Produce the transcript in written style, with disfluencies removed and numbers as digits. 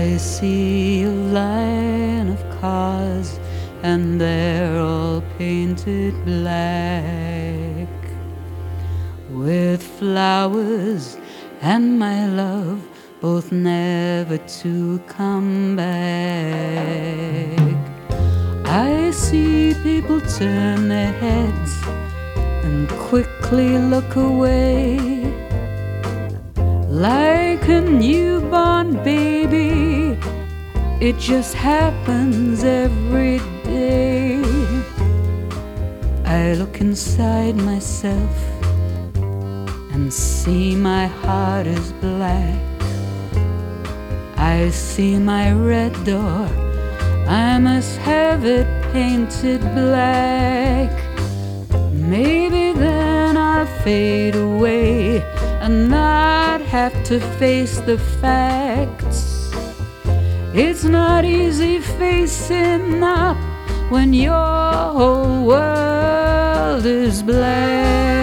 I see a line of cars, and they're all painted black, with flowers and my love, both never to come back. I see people turn their heads and quickly look away, like a newborn baby. It just happens every day. I look inside myself and see my heart is black. I see my red door, I must have it painted black. Maybe then I'll fade away and not have to face the facts. It's not easy facing up when your whole world is black.